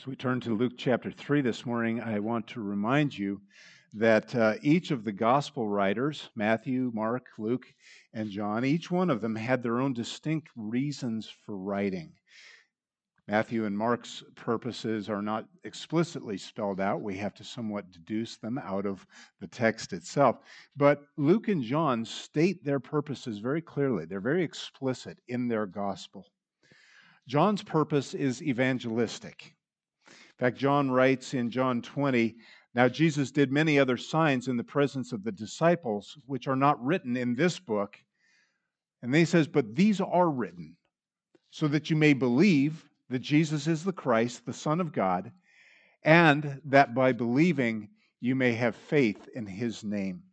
As we turn to Luke chapter 3 this morning, I want to remind you that each of the gospel writers, Matthew, Mark, Luke, and John, each one of them had their own distinct reasons for writing. Matthew and Mark's purposes are not explicitly spelled out. We have to somewhat deduce them out of the text itself. But Luke and John state their purposes very clearly. They're very explicit in their gospel. John's purpose is evangelistic. In fact, John writes in John 20, "Now Jesus did many other signs in the presence of the disciples, which are not written in this book." And then he says, "But these are written, so that you may believe that Jesus is the Christ, the Son of God, and that by believing you may have faith in his name."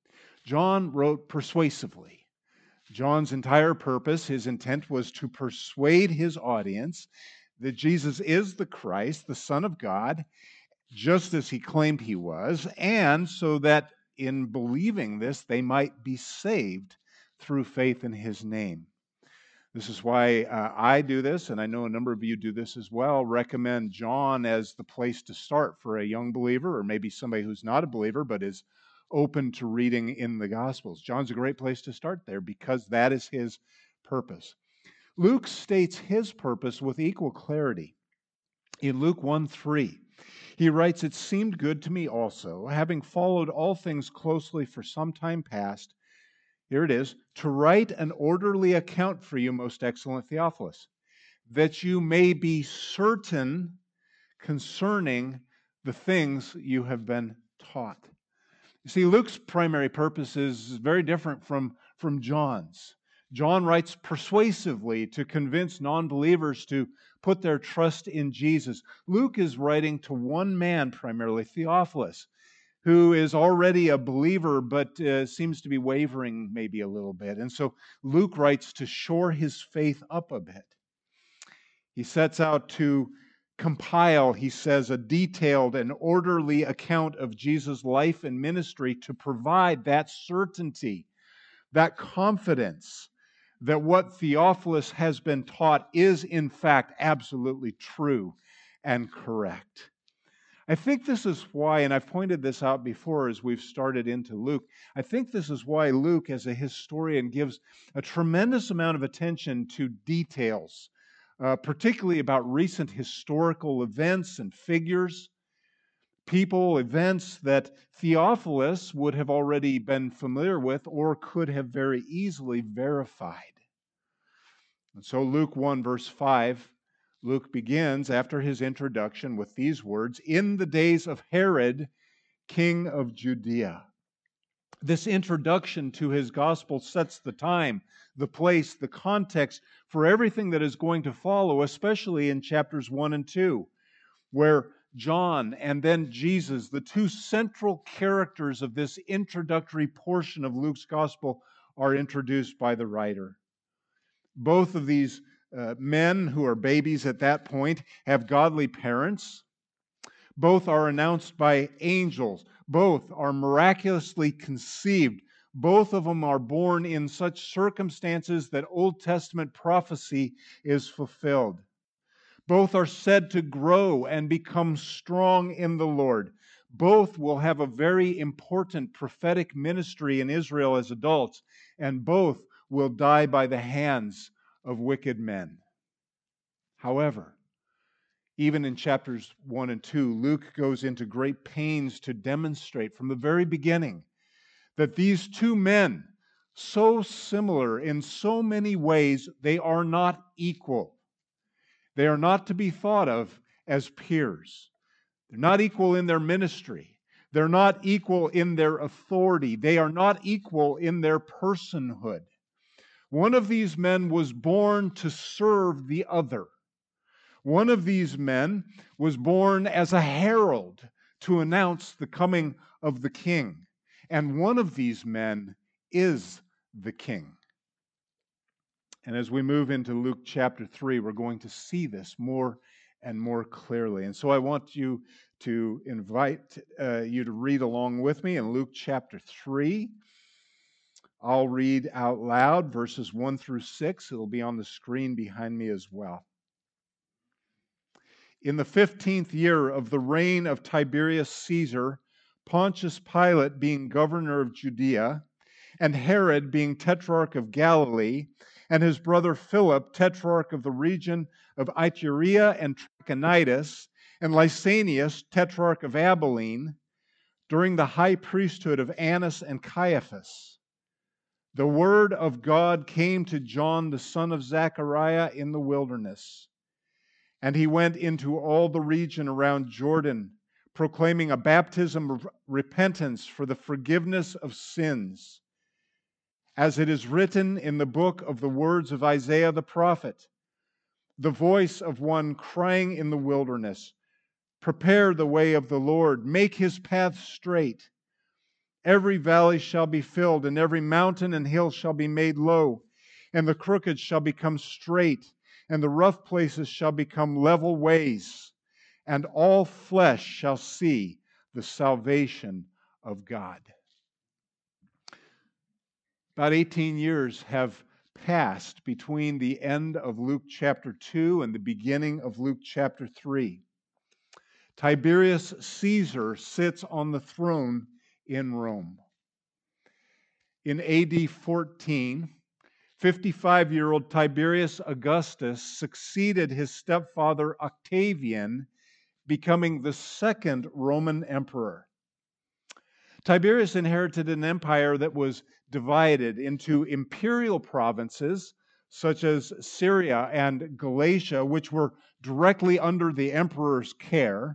John wrote persuasively. John's entire purpose, his intent, was to persuade his audience that Jesus is the Christ, the Son of God, just as he claimed he was, and so that in believing this, they might be saved through faith in his name. This is why I do this, and I know a number of you do this as well, recommend John as the place to start for a young believer, or maybe somebody who's not a believer but is open to reading in the Gospels. John's a great place to start there because that is his purpose. Luke states his purpose with equal clarity. In Luke 1:3, he writes, "It seemed good to me also, having followed all things closely for some time past," here it is, "to write an orderly account for you, most excellent Theophilus, that you may be certain concerning the things you have been taught." You see, Luke's primary purpose is very different from John's. John writes persuasively to convince non-believers to put their trust in Jesus. Luke is writing to one man primarily, Theophilus, who is already a believer but seems to be wavering maybe a little bit. And so Luke writes to shore his faith up a bit. He sets out to compile, he says, a detailed and orderly account of Jesus' life and ministry to provide that certainty, that confidence that what Theophilus has been taught is in fact absolutely true and correct. I think this is why, and I've pointed this out before as we've started into Luke, I think this is why Luke, as a historian, gives a tremendous amount of attention to details, particularly about recent historical events and figures, people, events that Theophilus would have already been familiar with or could have very easily verified. And so Luke 1, verse 5, Luke begins after his introduction with these words, "In the days of Herod, king of Judea." This introduction to his gospel sets the time, the place, the context for everything that is going to follow, especially in chapters 1 and 2, where John and then Jesus, the two central characters of this introductory portion of Luke's gospel, are introduced by the writer. Both of these men, who are babies at that point, have godly parents. Both are announced by angels. Both are miraculously conceived. Both of them are born in such circumstances that Old Testament prophecy is fulfilled. Both are said to grow and become strong in the Lord. Both will have a very important prophetic ministry in Israel as adults, and both will die by the hands of wicked men. However, even in chapters 1 and 2, Luke goes into great pains to demonstrate from the very beginning that these two men, so similar in so many ways, they are not equal. They are not to be thought of as peers. They're not equal in their ministry. They're not equal in their authority. They are not equal in their personhood. One of these men was born to serve the other. One of these men was born as a herald to announce the coming of the king. And one of these men is the king. And as we move into Luke chapter 3, we're going to see this more and more clearly. And so I want you to invite you to read along with me in Luke chapter 3. I'll read out loud verses 1 through 6. It'll be on the screen behind me as well. In the 15th year of the reign of Tiberius Caesar, Pontius Pilate being governor of Judea, and Herod being tetrarch of Galilee, and his brother Philip, tetrarch of the region of Iturea and Trachonitis, and Lysanias, tetrarch of Abilene, during the high priesthood of Annas and Caiaphas, the word of God came to John, the son of Zechariah, in the wilderness. And he went into all the region around Jordan, proclaiming a baptism of repentance for the forgiveness of sins, as it is written in the book of the words of Isaiah the prophet, the voice of one crying in the wilderness, prepare the way of the Lord, make his path straight. Every valley shall be filled, and every mountain and hill shall be made low, and the crooked shall become straight, and the rough places shall become level ways, and all flesh shall see the salvation of God. About 18 years have passed between the end of Luke chapter 2 and the beginning of Luke chapter 3. Tiberius Caesar sits on the throne in Rome. In AD 14, 55-year-old Tiberius Augustus succeeded his stepfather Octavian, becoming the second Roman emperor. Tiberius inherited an empire that was divided into imperial provinces, such as Syria and Galatia, which were directly under the emperor's care,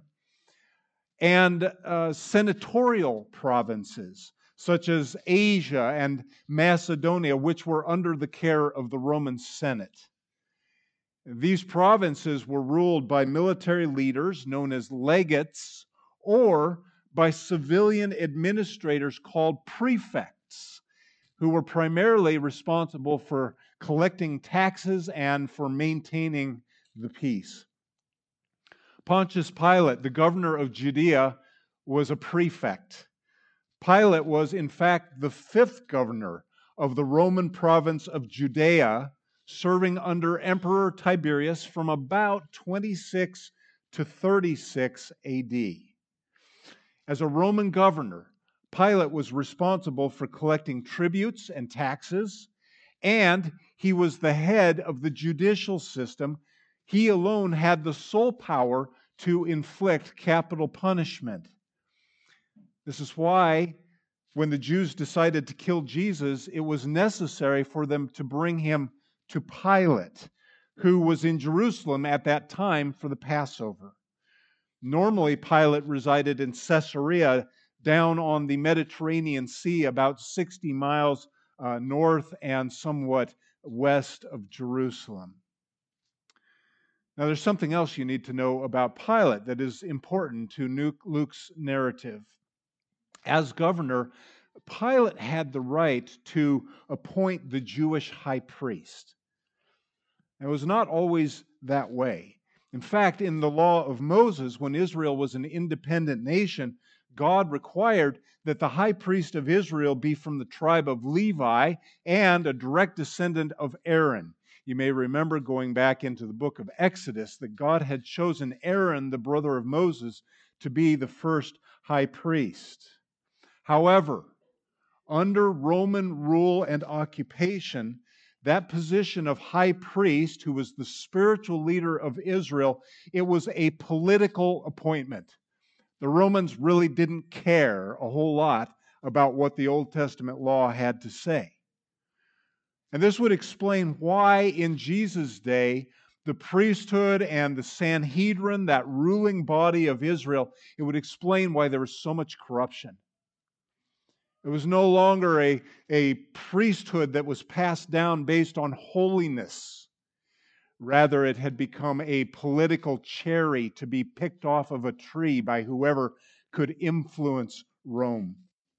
and senatorial provinces, such as Asia and Macedonia, which were under the care of the Roman Senate. These provinces were ruled by military leaders known as legates, or by civilian administrators called prefects, who were primarily responsible for collecting taxes and for maintaining the peace. Pontius Pilate, the governor of Judea, was a prefect. Pilate was, in fact, the fifth governor of the Roman province of Judea, serving under Emperor Tiberius from about 26 to 36 AD. As a Roman governor, Pilate was responsible for collecting tributes and taxes, and he was the head of the judicial system. He alone had the sole power to inflict capital punishment. This is why, when the Jews decided to kill Jesus, it was necessary for them to bring him to Pilate, who was in Jerusalem at that time for the Passover. Normally, Pilate resided in Caesarea, down on the Mediterranean Sea, about 60 miles north and somewhat west of Jerusalem. Now, there's something else you need to know about Pilate that is important to Luke's narrative. As governor, Pilate had the right to appoint the Jewish high priest. It was not always that way. In fact, in the law of Moses, when Israel was an independent nation, God required that the high priest of Israel be from the tribe of Levi and a direct descendant of Aaron. You may remember going back into the book of Exodus that God had chosen Aaron, the brother of Moses, to be the first high priest. However, under Roman rule and occupation, that position of high priest, who was the spiritual leader of Israel, it was a political appointment. The Romans really didn't care a whole lot about what the Old Testament law had to say. And this would explain why in Jesus' day, the priesthood and the Sanhedrin, that ruling body of Israel, it would explain why there was so much corruption. It was no longer a priesthood that was passed down based on holiness. Rather, it had become a political cherry to be picked off of a tree by whoever could influence Rome.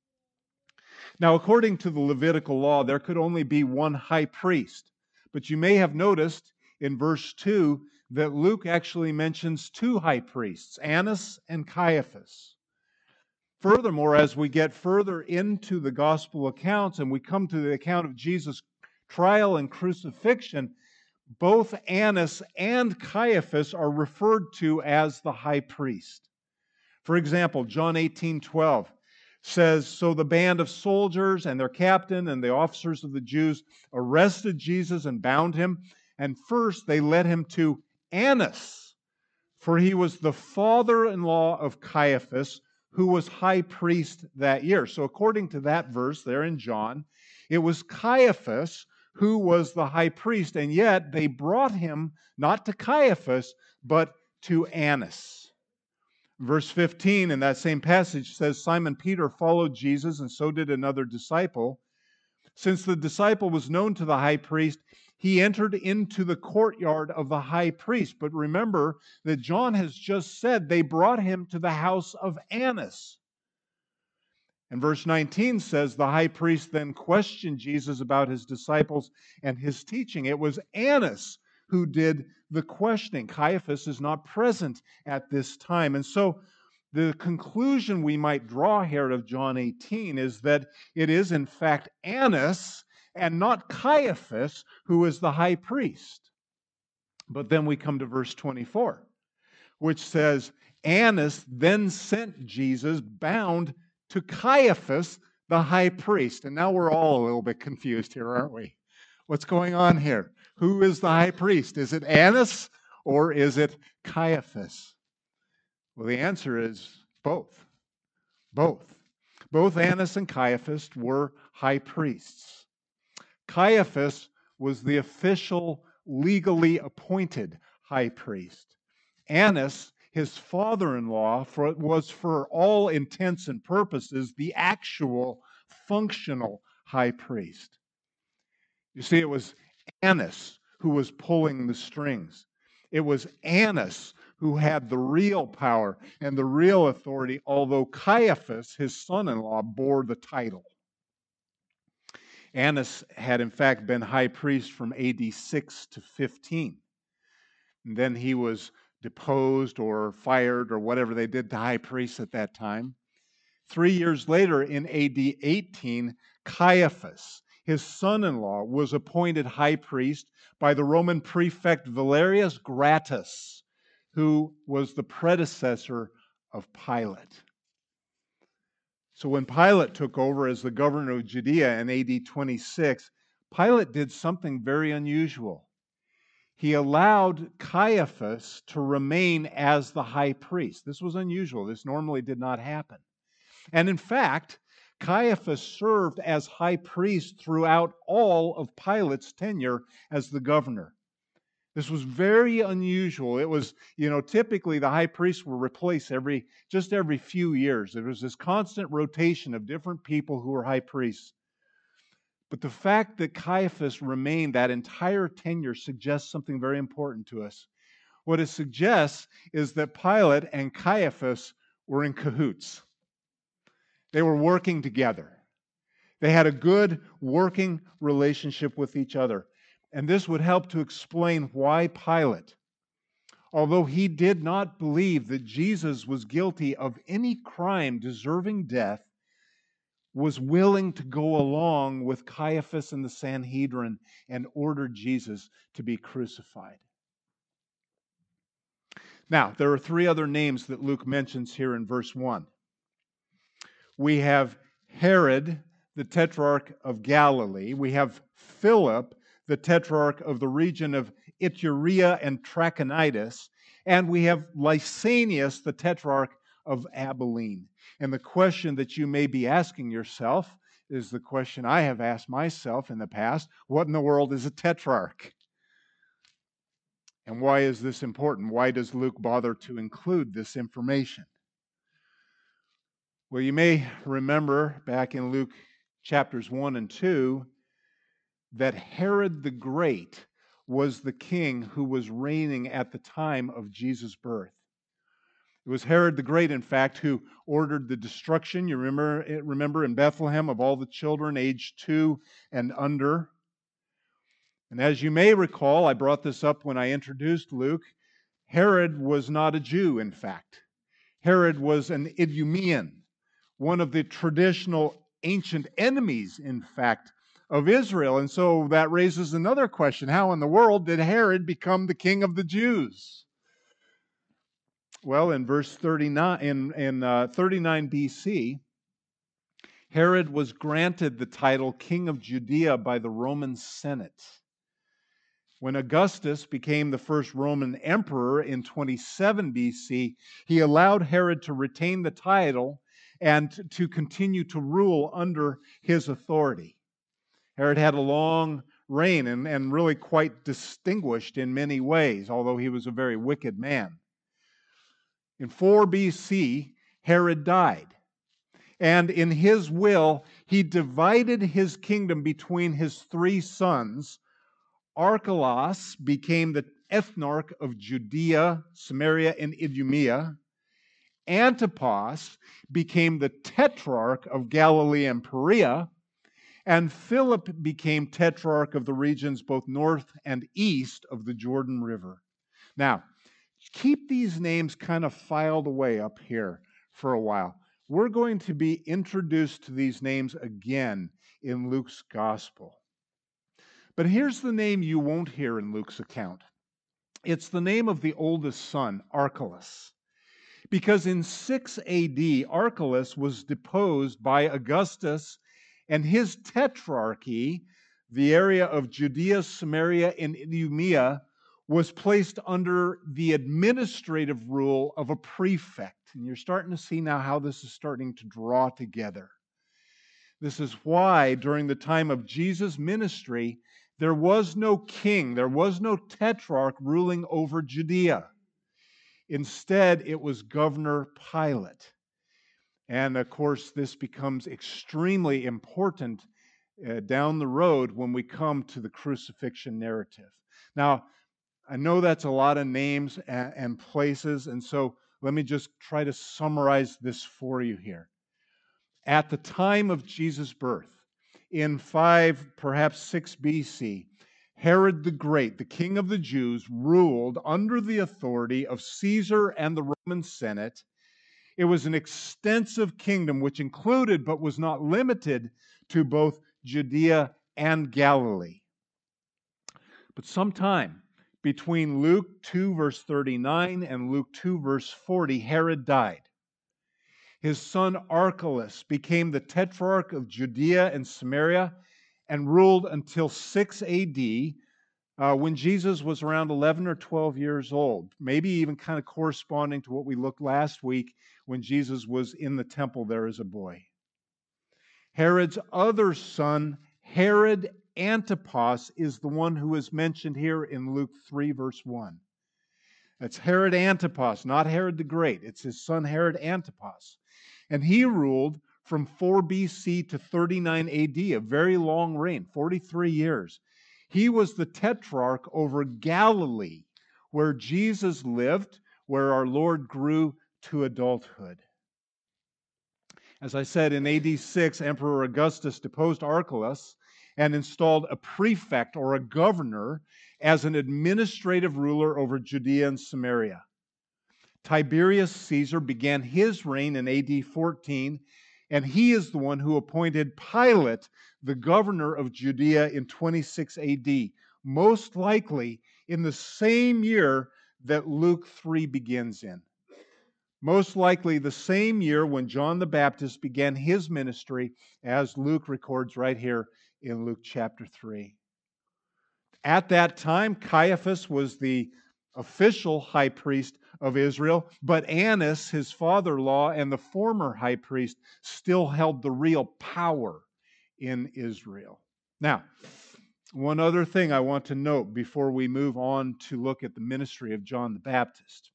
Now, according to the Levitical law, there could only be one high priest. But you may have noticed in verse 2 that Luke actually mentions two high priests, Annas and Caiaphas. Furthermore, as we get further into the gospel accounts and we come to the account of Jesus' trial and crucifixion, both Annas and Caiaphas are referred to as the high priest. For example, John 18:12 says, "So the band of soldiers and their captain and the officers of the Jews arrested Jesus and bound him. And first they led him to Annas, for he was the father-in-law of Caiaphas, who was high priest that year." So according to that verse there in John, it was Caiaphas who was the high priest, and yet they brought him not to Caiaphas, but to Annas. Verse 15 in that same passage says, "Simon Peter followed Jesus, and so did another disciple. Since the disciple was known to the high priest, he entered into the courtyard of the high priest." But remember that John has just said they brought him to the house of Annas. And verse 19 says, "The high priest then questioned Jesus about his disciples and his teaching." It was Annas who did the questioning. Caiaphas is not present at this time. And so the conclusion we might draw here of John 18 is that it is in fact Annas and not Caiaphas who is the high priest. But then we come to verse 24, which says, "Annas then sent Jesus bound to Caiaphas, the high priest." And now we're all a little bit confused here, aren't we? What's going on here? Who is the high priest? Is it Annas or is it Caiaphas? Well, the answer is both. Both. Both Annas and Caiaphas were high priests. Caiaphas was the official, legally appointed high priest. Annas, his father-in-law, was for all intents and purposes the actual functional high priest. You see, it was Annas who was pulling the strings. It was Annas who had the real power and the real authority, although Caiaphas, his son-in-law, bore the title. Annas had in fact been high priest from AD 6 to 15. And then he was deposed or fired or whatever they did to high priests at that time. 3 years later, in AD 18, Caiaphas, his son-in-law, was appointed high priest by the Roman prefect Valerius Gratus, who was the predecessor of Pilate. So when Pilate took over as the governor of Judea in AD 26, Pilate did something very unusual. He allowed Caiaphas to remain as the high priest. This was unusual. This normally did not happen. And in fact, Caiaphas served as high priest throughout all of Pilate's tenure as the governor. This was very unusual. It was, typically the high priests were replaced just every few years. There was this constant rotation of different people who were high priests. But the fact that Caiaphas remained that entire tenure suggests something very important to us. What it suggests is that Pilate and Caiaphas were in cahoots. They were working together. They had a good working relationship with each other. And this would help to explain why Pilate, although he did not believe that Jesus was guilty of any crime deserving death, was willing to go along with Caiaphas and the Sanhedrin and order Jesus to be crucified. Now, there are 3 other names that Luke mentions here in verse 1. We have Herod, the tetrarch of Galilee. We have Philip, the tetrarch of the region of Iturea and Trachonitis. And we have Lysanias, the tetrarch of Abilene. And the question that you may be asking yourself is the question I have asked myself in the past: what in the world is a tetrarch? And why is this important? Why does Luke bother to include this information? Well, you may remember back in Luke chapters 1 and 2 that Herod the Great was the king who was reigning at the time of Jesus' birth. It was Herod the Great, in fact, who ordered the destruction, you remember in Bethlehem, of all the children aged 2 and under. And as you may recall, I brought this up when I introduced Luke, Herod was not a Jew, in fact. Herod was an Idumean, one of the traditional ancient enemies, in fact, of Israel. And so that raises another question. How in the world did Herod become the king of the Jews? Well, in verse 39, in 39 BC, Herod was granted the title King of Judea by the Roman Senate. When Augustus became the first Roman emperor in 27 BC, he allowed Herod to retain the title and to continue to rule under his authority. Herod had a long reign and really quite distinguished in many ways, although he was a very wicked man. In 4 BC, Herod died. And in his will, he divided his kingdom between his three sons. Archelaus became the ethnarch of Judea, Samaria, and Idumea. Antipas became the tetrarch of Galilee and Perea. And Philip became tetrarch of the regions both north and east of the Jordan River. Now, keep these names kind of filed away up here for a while. We're going to be introduced to these names again in Luke's gospel. But here's the name you won't hear in Luke's account. It's the name of the oldest son, Archelaus. Because in 6 AD, Archelaus was deposed by Augustus, and his tetrarchy, the area of Judea, Samaria, and Idumea, was placed under the administrative rule of a prefect. And you're starting to see now how this is starting to draw together. This is why during the time of Jesus' ministry, there was no king, there was no tetrarch ruling over Judea. Instead, it was Governor Pilate. And of course, this becomes extremely important down the road when we come to the crucifixion narrative. Now, I know that's a lot of names and places, and so let me just try to summarize this for you here. At the time of Jesus' birth, in 5, perhaps 6 BC, Herod the Great, the king of the Jews, ruled under the authority of Caesar and the Roman Senate. It was an extensive kingdom which included but was not limited to both Judea and Galilee. But sometime between Luke 2 verse 39 and Luke 2 verse 40, Herod died. His son Archelaus became the tetrarch of Judea and Samaria and ruled until 6 AD, when Jesus was around 11 or 12 years old, maybe even kind of corresponding to what we looked last week when Jesus was in the temple there as a boy. Herod's other son, Herod Antipas, is the one who is mentioned here in Luke 3, verse 1. That's Herod Antipas, not Herod the Great. It's his son Herod Antipas. And he ruled from 4 BC to 39 AD, a very long reign, 43 years. He was the tetrarch over Galilee, where Jesus lived, where our Lord grew to adulthood. As I said, in AD 6, Emperor Augustus deposed Archelaus and installed a prefect or a governor as an administrative ruler over Judea and Samaria. Tiberius Caesar began his reign in AD 14, and he is the one who appointed Pilate the governor of Judea in 26 AD, most likely in the same year that Luke 3 begins in. Most likely the same year when John the Baptist began his ministry, as Luke records right here in Luke chapter 3. At that time, Caiaphas was the official high priest of Israel, but Annas, his father-in-law and the former high priest, still held the real power in Israel. Now, one other thing I want to note before we move on to look at the ministry of John the Baptist.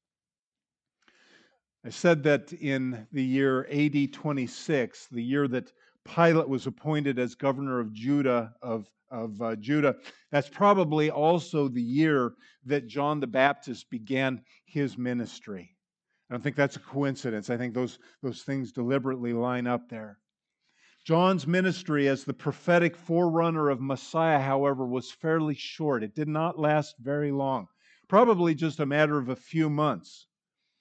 I said that in the year AD 26, the year that Pilate was appointed as governor of Judah, Judah, that's probably also the year that John the Baptist began his ministry. I don't think that's a coincidence. I think those things deliberately line up there. John's ministry as the prophetic forerunner of Messiah, however, was fairly short. It did not last very long, probably just a matter of a few months.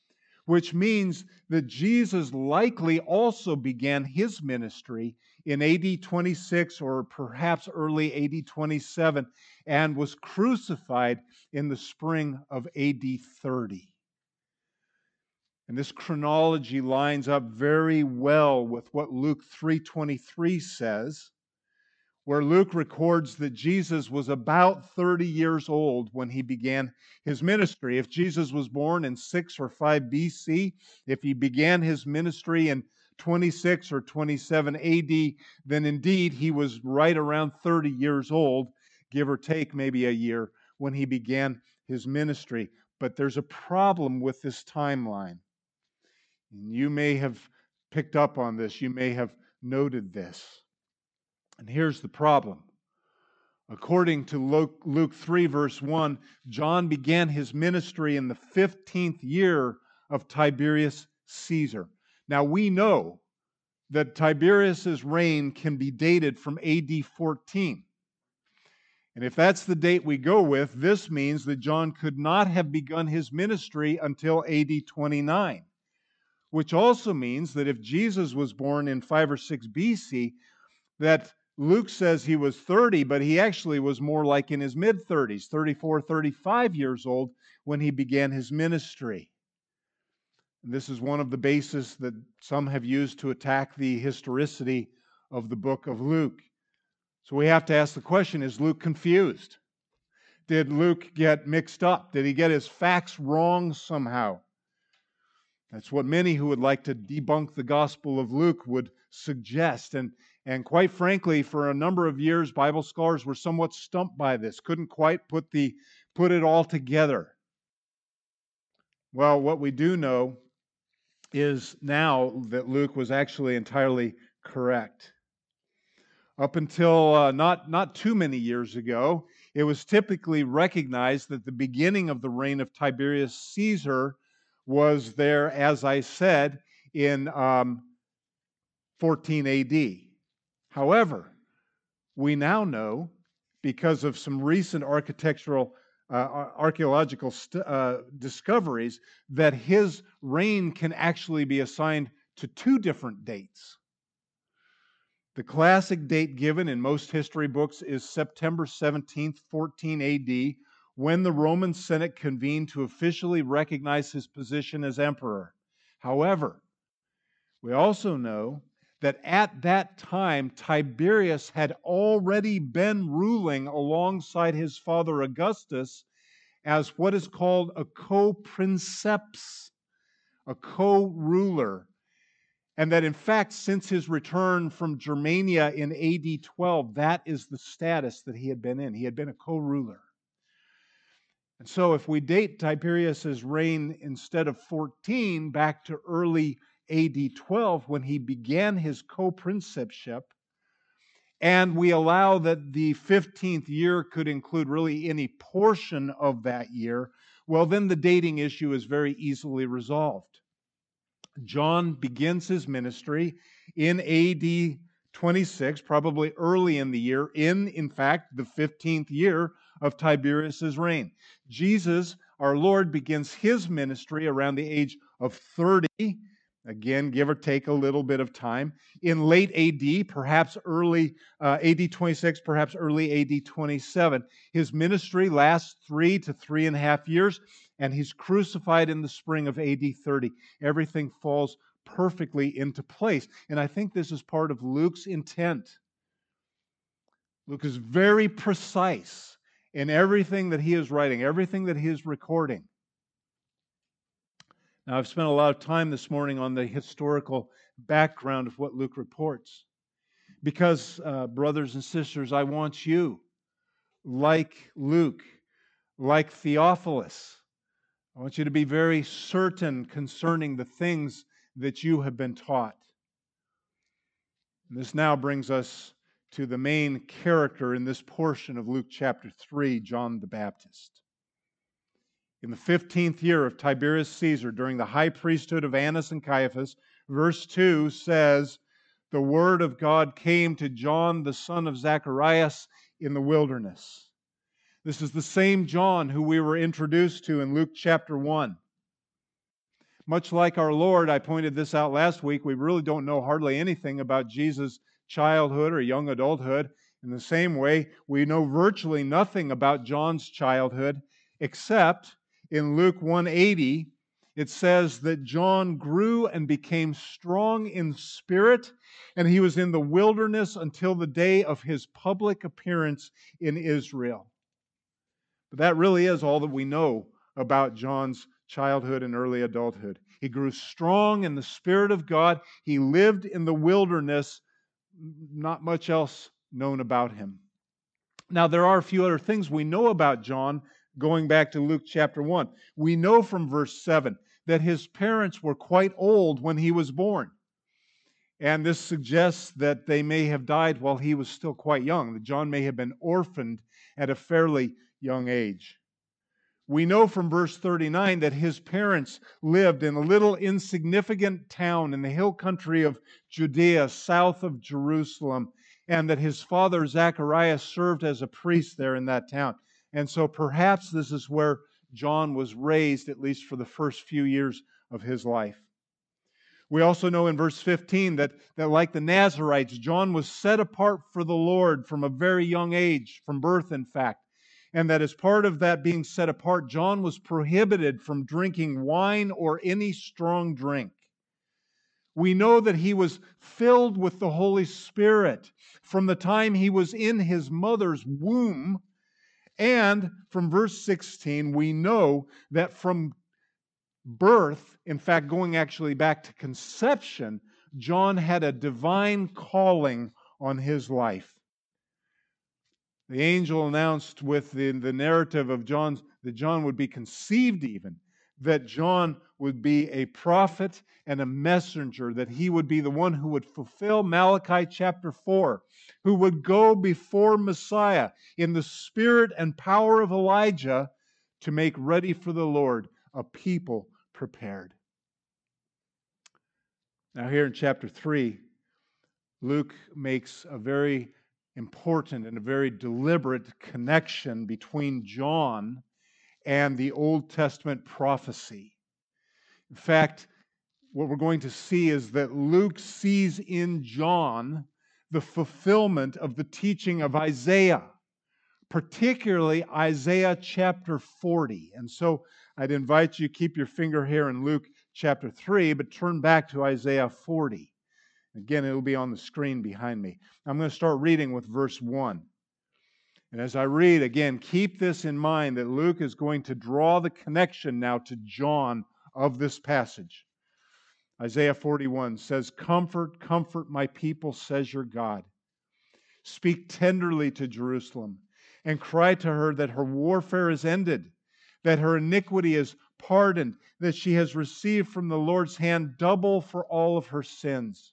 which means that Jesus likely also began his ministry in AD 26 or perhaps early AD 27 and was crucified in the spring of AD 30. And this chronology lines up very well with what Luke 3:23 says, where Luke records that Jesus was about 30 years old when he began his ministry. If Jesus was born in 6 or 5 BC, if he began his ministry in 26 or 27 AD, then indeed he was right around 30 years old, give or take maybe a year, when he began his ministry. But there's a problem with this timeline. And you may have picked up on this, you may have noted this. And here's the problem. According to Luke 3, verse 1, John began his ministry in the 15th year of Tiberius Caesar. Now we know that Tiberius's reign can be dated from AD 14. And if that's the date we go with, this means that John could not have begun his ministry until AD 29. Which also means that if Jesus was born in 5 or 6 BC, that Luke says he was 30, but he actually was more like in his mid-30s, 34, 35 years old when he began his ministry. And this is one of the bases that some have used to attack the historicity of the book of Luke. So we have to ask the question, is Luke confused? Did Luke get mixed up? Did he get his facts wrong somehow? That's what many who would like to debunk the Gospel of Luke would suggest. And quite frankly, for a number of years, Bible scholars were somewhat stumped by this, couldn't quite put it all together. Well, what we do know is now that Luke was actually entirely correct. Up until not too many years ago, it was typically recognized that the beginning of the reign of Tiberius Caesar was there, as I said, in 14 AD. However, we now know, because of some recent architectural, archaeological discoveries, that his reign can actually be assigned to 2 different dates. The classic date given in most history books is September 17th, 14 AD, when the Roman Senate convened to officially recognize his position as emperor. However, we also know that at that time, Tiberius had already been ruling alongside his father Augustus as what is called a co-princeps, a co-ruler. And that in fact, since his return from Germania in AD 12, that is the status that he had been in. He had been a co-ruler. And so if we date Tiberius's reign instead of 14 back to early AD 12 when he began his co-principeship, and we allow that the 15th year could include really any portion of that year, well, then the dating issue is very easily resolved. John begins his ministry in AD 26, probably early in the year, in fact, the 15th year of Tiberius's reign. Jesus, our Lord, begins his ministry around the age of 30, again, give or take a little bit of time, in late AD, perhaps early AD 26, perhaps early AD 27. His ministry lasts 3 to 3.5 years, and he's crucified in the spring of AD 30. Everything falls perfectly into place. And I think this is part of Luke's intent. Luke is very precise in everything that he is writing, everything that he is recording. Now, I've spent a lot of time this morning on the historical background of what Luke reports. Because, brothers and sisters, I want you, like Luke, like Theophilus, I want you to be very certain concerning the things that you have been taught. And this now brings us to the main character in this portion of Luke chapter 3, John the Baptist. In the 15th year of Tiberius Caesar, during the high priesthood of Annas and Caiaphas, verse 2 says, the word of God came to John, the son of Zacharias, in the wilderness. This is the same John who we were introduced to in Luke chapter 1. Much like our Lord, I pointed this out last week, we really don't know hardly anything about Jesus' childhood or young adulthood. In the same way, we know virtually nothing about John's childhood, except in Luke 180, it says that John grew and became strong in spirit, and he was in the wilderness until the day of his public appearance in Israel. But that really is all that we know about John's childhood and early adulthood. He grew strong in the Spirit of God. He lived in the wilderness. Not much else known about him. Now, there are a few other things we know about John going back to Luke chapter 1. We know from verse 7 that his parents were quite old when he was born. And this suggests that they may have died while he was still quite young, that John may have been orphaned at a fairly young age. We know from verse 39 that his parents lived in a little insignificant town in the hill country of Judea, south of Jerusalem, and that his father Zacharias served as a priest there in that town. And so perhaps this is where John was raised, at least for the first few years of his life. We also know in verse 15 that like the Nazarites, John was set apart for the Lord from a very young age, from birth in fact. And that as part of that being set apart, John was prohibited from drinking wine or any strong drink. We know that he was filled with the Holy Spirit from the time he was in his mother's womb. And from verse 16, we know that from birth, in fact, going actually back to conception, John had a divine calling on his life. The angel announced with the narrative of John that John would be conceived even, that John would be a prophet and a messenger, that he would be the one who would fulfill Malachi chapter 4, who would go before Messiah in the spirit and power of Elijah to make ready for the Lord a people prepared. Now here in chapter 3, Luke makes a very important and a very deliberate connection between John and the Old Testament prophecy. In fact, what we're going to see is that Luke sees in John the fulfillment of the teaching of Isaiah, particularly Isaiah chapter 40. And so I'd invite you to keep your finger here in Luke chapter 3, but turn back to Isaiah 40. Again, it'll be on the screen behind me. I'm going to start reading with verse 1. And as I read, again, keep this in mind that Luke is going to draw the connection now to John of this passage. Isaiah 41 says, "Comfort, comfort my people, says your God. Speak tenderly to Jerusalem and cry to her that her warfare is ended, that her iniquity is pardoned, that she has received from the Lord's hand double for all of her sins."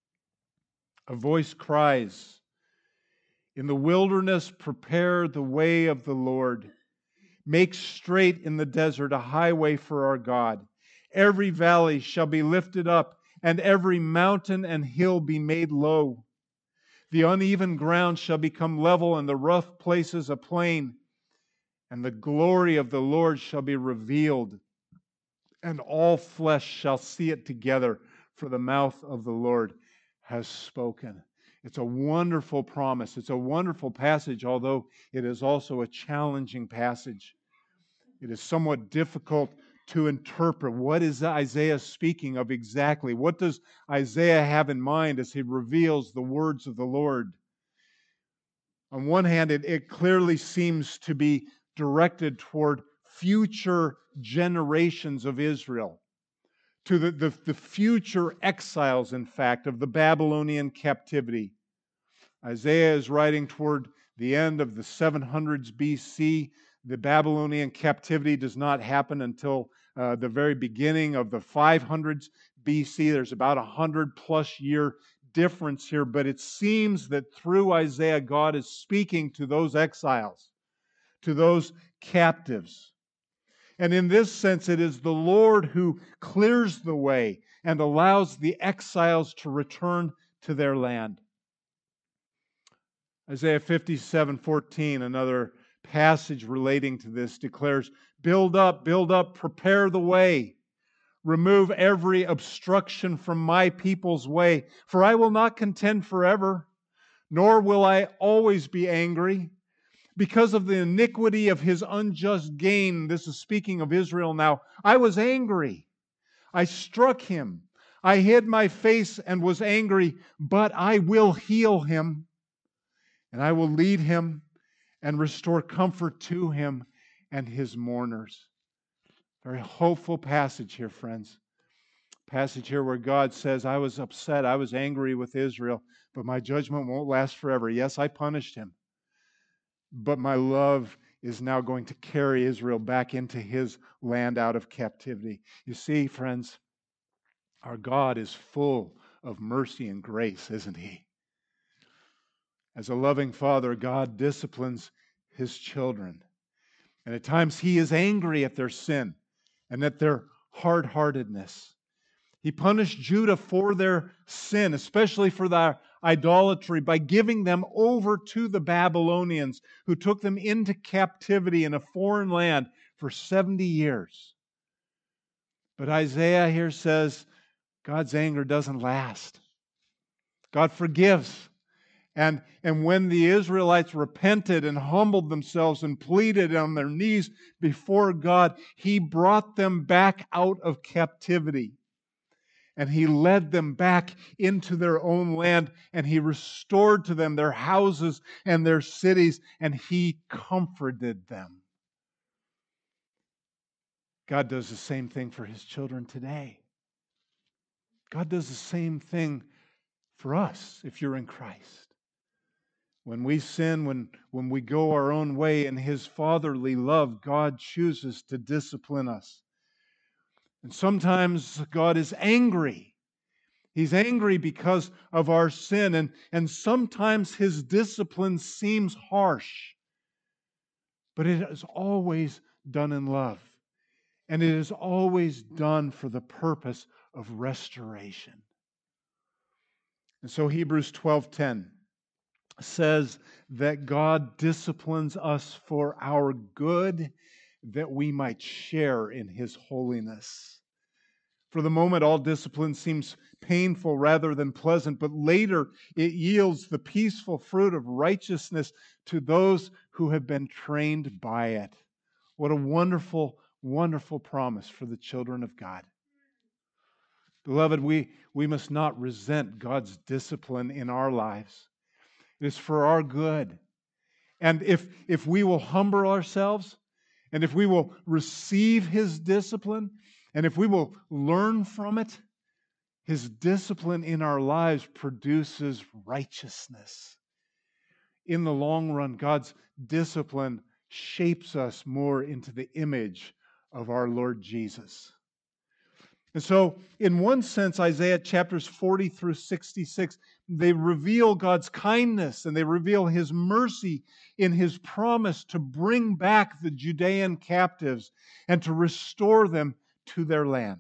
A voice cries, "In the wilderness prepare the way of the Lord. Make straight in the desert a highway for our God. Every valley shall be lifted up, and every mountain and hill be made low. The uneven ground shall become level, and the rough places a plain. And the glory of the Lord shall be revealed, and all flesh shall see it together, for the mouth of the Lord has spoken." It's a wonderful promise. It's a wonderful passage, although it is also a challenging passage. It is somewhat difficult to interpret. What is Isaiah speaking of exactly? What does Isaiah have in mind as he reveals the words of the Lord? On one hand, it clearly seems to be directed toward future generations of Israel, to the future exiles, in fact, of the Babylonian captivity. Isaiah is writing toward the end of the 700s BC. The Babylonian captivity does not happen until the very beginning of the 500s BC. There's about 100+ year difference here, but it seems that through Isaiah, God is speaking to those exiles, to those captives. And in this sense, it is the Lord who clears the way and allows the exiles to return to their land. Isaiah 57:14, another passage relating to this, declares, build up, prepare the way. Remove every obstruction from my people's way, for I will not contend forever, nor will I always be angry. Because of the iniquity of his unjust gain," this is speaking of Israel now, "I was angry. I struck him. I hid my face and was angry, but I will heal him, and I will lead him and restore comfort to him and his mourners." Very hopeful passage here, friends. Passage here where God says, "I was upset, I was angry with Israel, but my judgment won't last forever. Yes, I punished him, but my love is now going to carry Israel back into his land out of captivity." You see, friends, our God is full of mercy and grace, isn't he? As a loving father, God disciplines his children. And at times he is angry at their sin and at their hard-heartedness. He punished Judah for their sin, especially for their idolatry, by giving them over to the Babylonians, who took them into captivity in a foreign land for 70 years. But Isaiah here says God's anger doesn't last. God forgives. And when the Israelites repented and humbled themselves and pleaded on their knees before God, He brought them back out of captivity. And He led them back into their own land, and He restored to them their houses and their cities, and He comforted them. God does the same thing for His children today. God does the same thing for us if you're in Christ. When we sin, when we go our own way, in His fatherly love, God chooses to discipline us. And sometimes God is angry. He's angry because of our sin, and sometimes His discipline seems harsh. But it is always done in love. And it is always done for the purpose of restoration. And so Hebrews 12:10 says that God disciplines us for our good, that we might share in His holiness. For the moment, all discipline seems painful rather than pleasant, but later it yields the peaceful fruit of righteousness to those who have been trained by it. What a wonderful, wonderful promise for the children of God. Beloved, we must not resent God's discipline in our lives. It is for our good. And if we will humble ourselves, and if we will receive His discipline, and if we will learn from it, His discipline in our lives produces righteousness. In the long run, God's discipline shapes us more into the image of our Lord Jesus. And so, in one sense, Isaiah chapters 40 through 66, they reveal God's kindness and they reveal His mercy in His promise to bring back the Judean captives and to restore them to their land.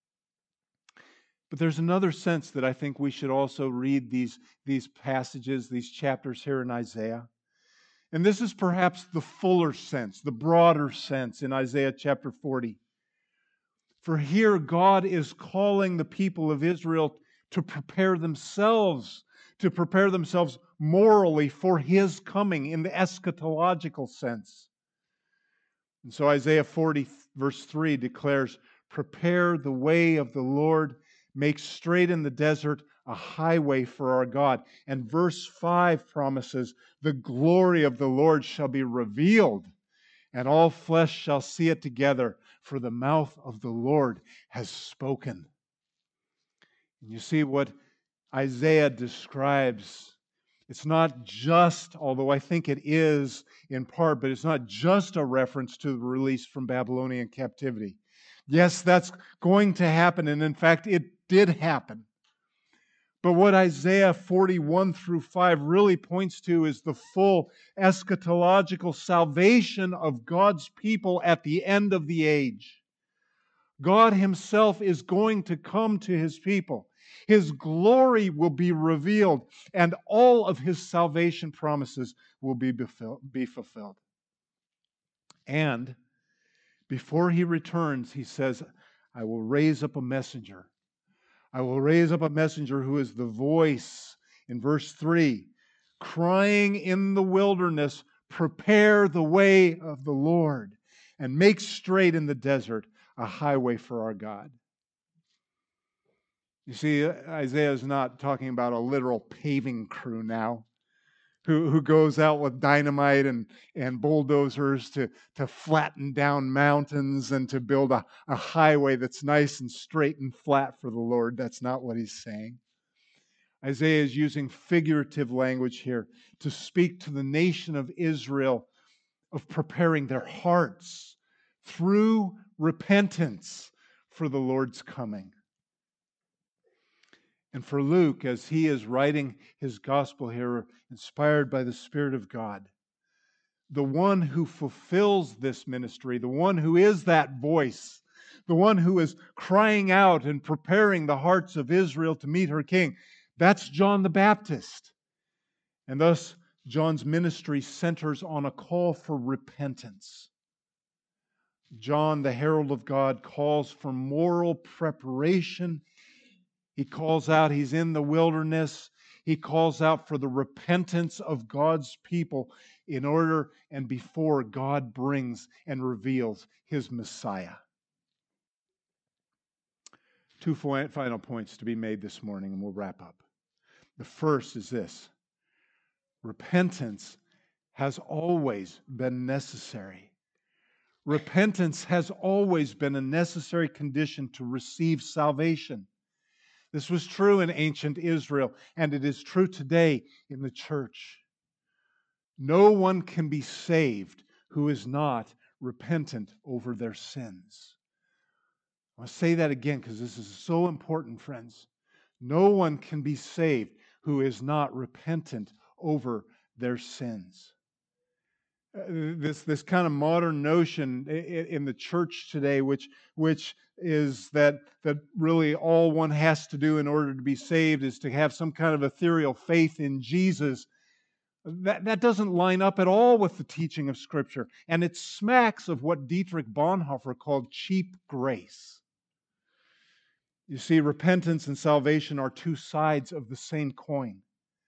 But there's another sense that I think we should also read these passages, these chapters here in Isaiah. And this is perhaps the fuller sense, the broader sense in Isaiah chapter 40. For here God is calling the people of Israel to prepare themselves morally for His coming in the eschatological sense. And so Isaiah 40 verse 3 declares, "Prepare the way of the Lord, make straight in the desert a highway for our God." And verse 5 promises, "The glory of the Lord shall be revealed, and all flesh shall see it together, for the mouth of the Lord has spoken." And you see what Isaiah describes. It's not just, although I think it is in part, but it's not just a reference to the release from Babylonian captivity. Yes, that's going to happen, and in fact, it did happen. But what Isaiah 41 through 5 really points to is the full eschatological salvation of God's people at the end of the age. God Himself is going to come to His people. His glory will be revealed, and all of His salvation promises will be fulfilled. And before He returns, He says, I will raise up a messenger. I will raise up a messenger who is the voice, in verse 3, crying in the wilderness, prepare the way of the Lord, and make straight in the desert a highway for our God. You see, Isaiah is not talking about a literal paving crew now who goes out with dynamite and bulldozers to flatten down mountains and to build a highway that's nice and straight and flat for the Lord. That's not what he's saying. Isaiah is using figurative language here to speak to the nation of Israel of preparing their hearts through repentance for the Lord's coming. And for Luke, as he is writing his gospel here, inspired by the Spirit of God, the one who fulfills this ministry, the one who is that voice, the one who is crying out and preparing the hearts of Israel to meet her king, that's John the Baptist. And thus, John's ministry centers on a call for repentance. John, the herald of God, calls for moral preparation. He calls out, he's in the wilderness. He calls out for the repentance of God's people in order and before God brings and reveals his Messiah. Two final points to be made this morning, and we'll wrap up. The first is this: repentance has always been necessary. Repentance has always been a necessary condition to receive salvation. This was true in ancient Israel, and it is true today in the church. No one can be saved who is not repentant over their sins. I'll say that again because this is so important, friends. No one can be saved who is not repentant over their sins. This kind of modern notion in the church today, which is that really all one has to do in order to be saved is to have some kind of ethereal faith in Jesus. That doesn't line up at all with the teaching of Scripture, and it smacks of what Dietrich Bonhoeffer called cheap grace. You see, repentance and salvation are two sides of the same coin.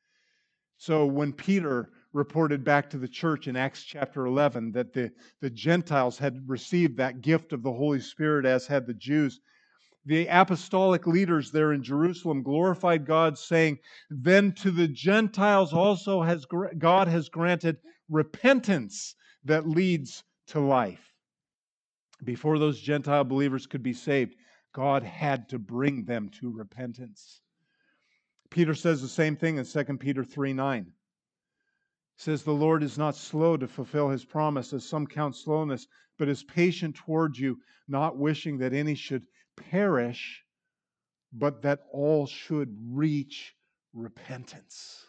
So when Peter reported back to the church in Acts chapter 11 that the Gentiles had received that gift of the Holy Spirit as had the Jews, the apostolic leaders there in Jerusalem glorified God, saying, then to the Gentiles also God has granted repentance that leads to life. Before those Gentile believers could be saved, God had to bring them to repentance. Peter says the same thing in 2 Peter 3:9. Says the Lord is not slow to fulfill his promise, as some count slowness, but is patient towards you, not wishing that any should perish, but that all should reach repentance.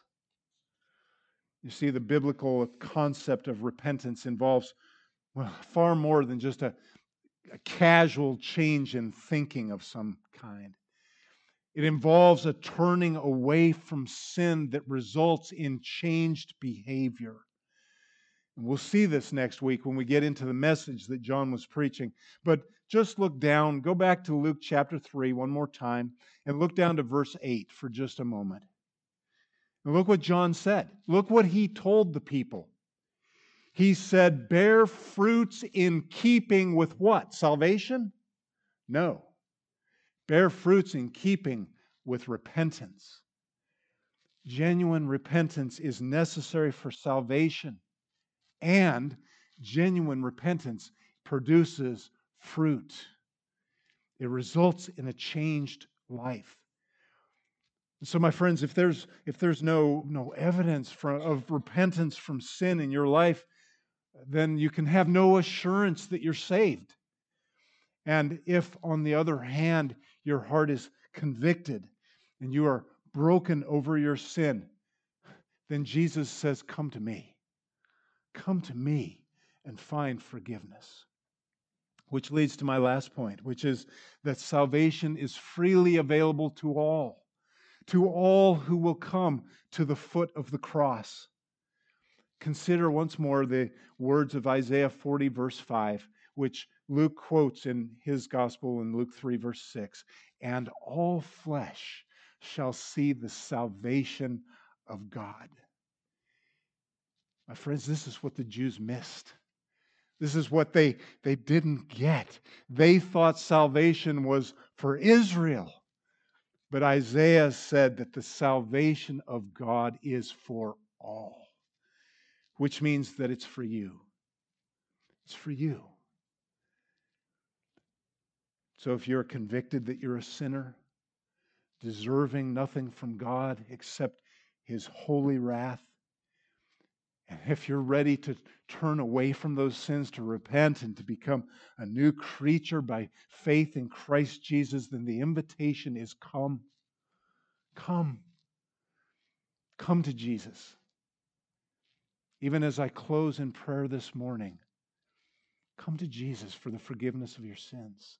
You see, the biblical concept of repentance involves far more than just a casual change in thinking of some kind. It involves a turning away from sin that results in changed behavior. And we'll see this next week when we get into the message that John was preaching. But just look down, go back to Luke chapter 3 one more time, and look down to verse 8 for just a moment. And look what John said. Look what he told the people. He said, bear fruits in keeping with what? Salvation? No. Bear fruits in keeping with repentance. Genuine repentance is necessary for salvation, and genuine repentance produces fruit. It results in a changed life. So, my friends, if there's no evidence of repentance from sin in your life, then you can have no assurance that you're saved. And if, on the other hand, your heart is convicted and you are broken over your sin, then Jesus says, come to me. Come to me and find forgiveness. Which leads to my last point, which is that salvation is freely available to all who will come to the foot of the cross. Consider once more the words of Isaiah 40, verse 5, which Luke quotes in his gospel in Luke 3, verse 6, and all flesh shall see the salvation of God. My friends, this is what the Jews missed. This is what they didn't get. They thought salvation was for Israel. But Isaiah said that the salvation of God is for all, which means that it's for you. It's for you. So if you're convicted that you're a sinner, deserving nothing from God except His holy wrath, and if you're ready to turn away from those sins, to repent and to become a new creature by faith in Christ Jesus, then the invitation is come. Come. Come to Jesus. Even as I close in prayer this morning, come to Jesus for the forgiveness of your sins.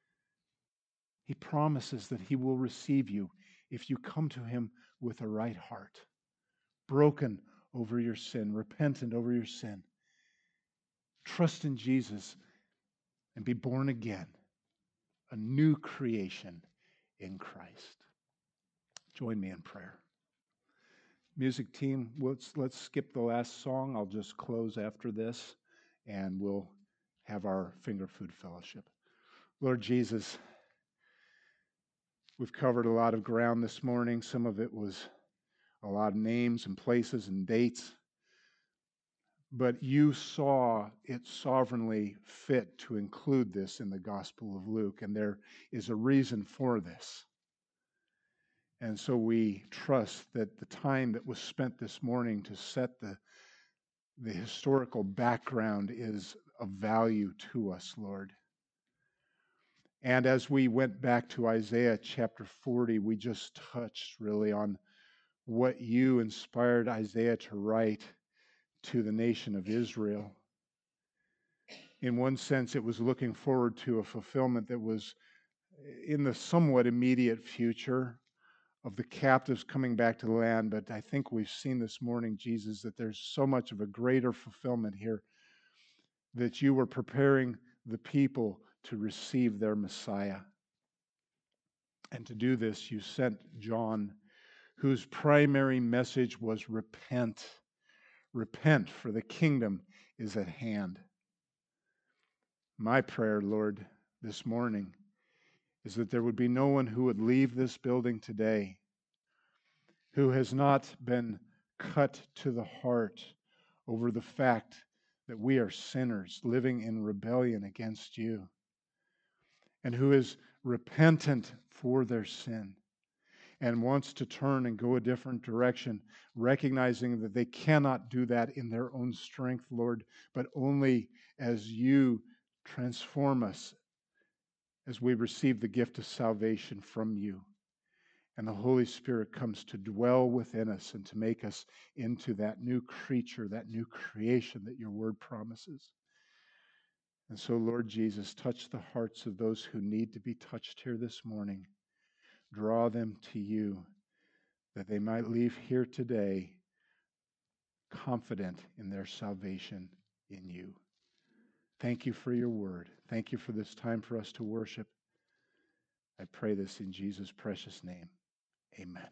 He promises that He will receive you if you come to Him with a right heart, broken over your sin, repentant over your sin. Trust in Jesus and be born again, a new creation in Christ. Join me in prayer. Music team, let's skip the last song. I'll just close after this, and we'll have our finger food fellowship. Lord Jesus, we've covered a lot of ground this morning. Some of it was a lot of names and places and dates. But you saw it sovereignly fit to include this in the Gospel of Luke, and there is a reason for this. And so we trust that the time that was spent this morning to set the historical background is of value to us, Lord. And as we went back to Isaiah chapter 40, we just touched really on what you inspired Isaiah to write to the nation of Israel. In one sense, it was looking forward to a fulfillment that was in the somewhat immediate future of the captives coming back to the land. But I think we've seen this morning, Jesus, that there's so much of a greater fulfillment here, that you were preparing the people to receive their Messiah. And to do this, you sent John, whose primary message was repent. Repent, for the kingdom is at hand. My prayer, Lord, this morning is that there would be no one who would leave this building today who has not been cut to the heart over the fact that we are sinners living in rebellion against you, and who is repentant for their sin and wants to turn and go a different direction, recognizing that they cannot do that in their own strength, Lord, but only as you transform us as we receive the gift of salvation from you. And the Holy Spirit comes to dwell within us and to make us into that new creature, that new creation that your word promises. And so, Lord Jesus, touch the hearts of those who need to be touched here this morning. Draw them to you, that they might leave here today confident in their salvation in you. Thank you for your word. Thank you for this time for us to worship. I pray this in Jesus' precious name. Amen.